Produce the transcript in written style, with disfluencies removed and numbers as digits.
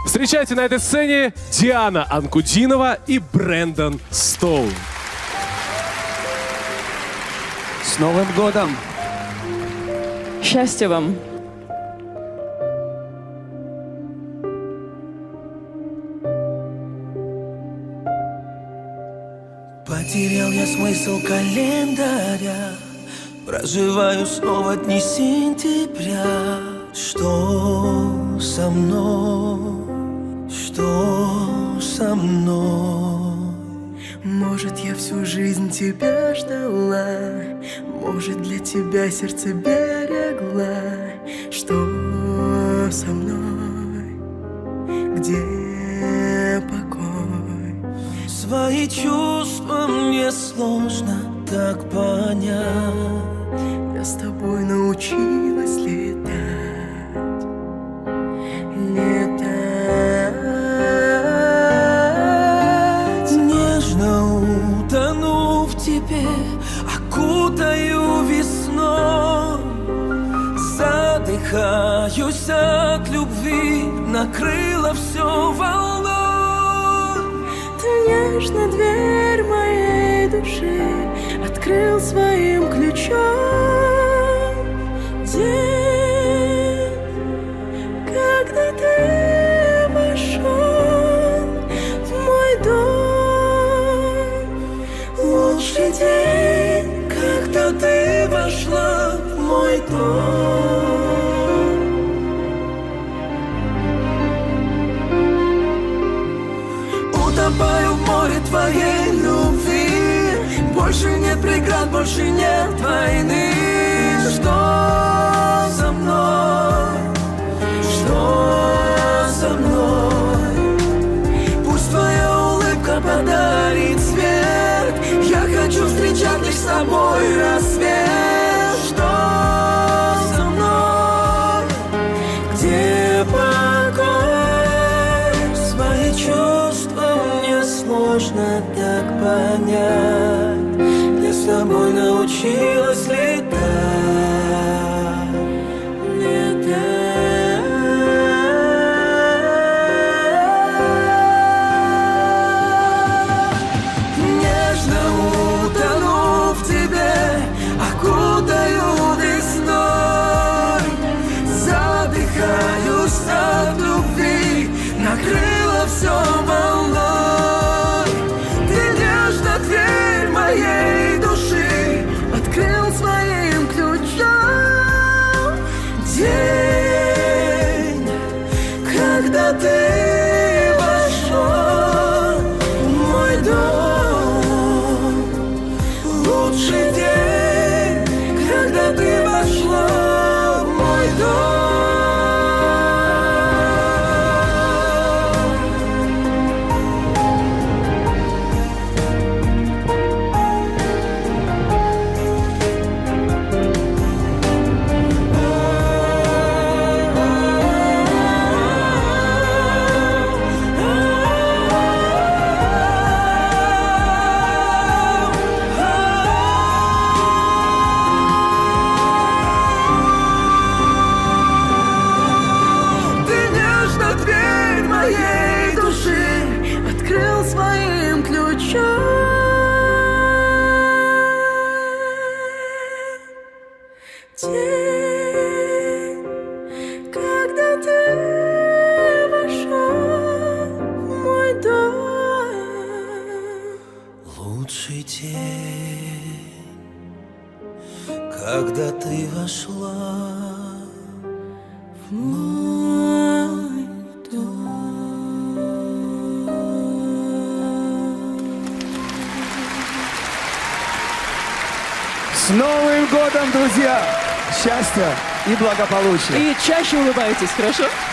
Встречайте на этой сцене Диана Анкудинова и Брэндон Стоун. С Новым годом! Счастья вам! Потерял я смысл календаря, проживаю снова дни сентября. Что со мной? Что со мной? Может, я всю жизнь тебя ждала, может, для тебя сердце берегла. Что со мной? Где покой? Свои чувства мне сложно так понять. Я с тобой научилась летать, летать. Нежно утону в тебе, окутаю весной. Задыхаюсь от любви, накрыло все волной. Ты нежно дверь моей души открыл своим ключом. День, когда ты вошел в мой дом. Лучший день, когда ты вошла в мой дом. Утопаю в море твоей любви. Больше нет преград, больше нет войны. Что со мной? Что со мной? Пусть твоя улыбка подарит свет. Я хочу встречать лишь с тобой рассвет. Что со мной? Где покой? Свои чувства мне сложно так понять. Я с тобой научилась летать. Нежно утону в тебе, окутаю весной. Задыхаюсь от любви, накрыло все волной. Ты нежно дверь моей души открыл своим ключом. День, когда ты вошел в мой дом. Лучший день, когда ты вошла в мой дом. Ты нежно дверь моей души открыл своим ключом. День, когда ты вошел в мой дом. Лучший день, когда ты вошла в мой дом. С Новым годом, друзья! Счастья и благополучия! И чаще улыбайтесь, хорошо?